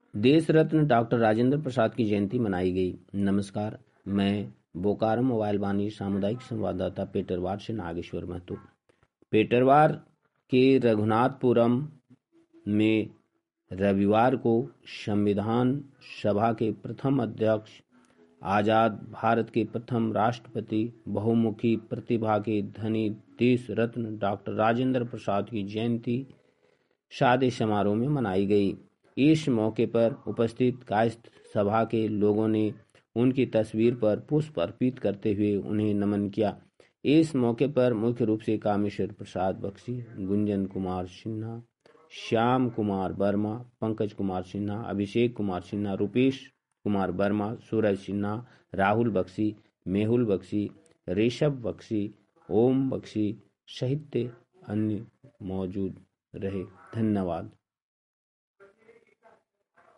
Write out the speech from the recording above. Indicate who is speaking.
Speaker 1: देश रत्न डॉक्टर राजेंद्र प्रसाद की जयंती मनाई गई। नमस्कार, मैं बोकारो मोबाइल वाणी सामुदायिक संवाददाता पेटरवार से नागेश्वर महतो। पेटरवार के रघुनाथपुरम में रविवार को संविधान सभा के प्रथम अध्यक्ष, आजाद भारत के प्रथम राष्ट्रपति, बहुमुखी प्रतिभा के धनी देश रत्न डॉक्टर राजेंद्र प्रसाद की जयंती सादे समारोह में मनाई गई। इस मौके पर उपस्थित कायस्थ सभा के लोगों ने उनकी तस्वीर पर पुष्प अर्पित करते हुए उन्हें नमन किया। इस मौके पर मुख्य रूप से कामेश्वर प्रसाद बख्शी, गुंजन कुमार सिन्हा, श्याम कुमार वर्मा, पंकज कुमार सिन्हा, अभिषेक कुमार सिन्हा, रूपेश कुमार वर्मा, सूरज सिन्हा, राहुल बख्शी, मेहुल बख्शी, ऋषभ बख्शी, ओम बख्शी सहित अन्य मौजूद रहे। धन्यवाद।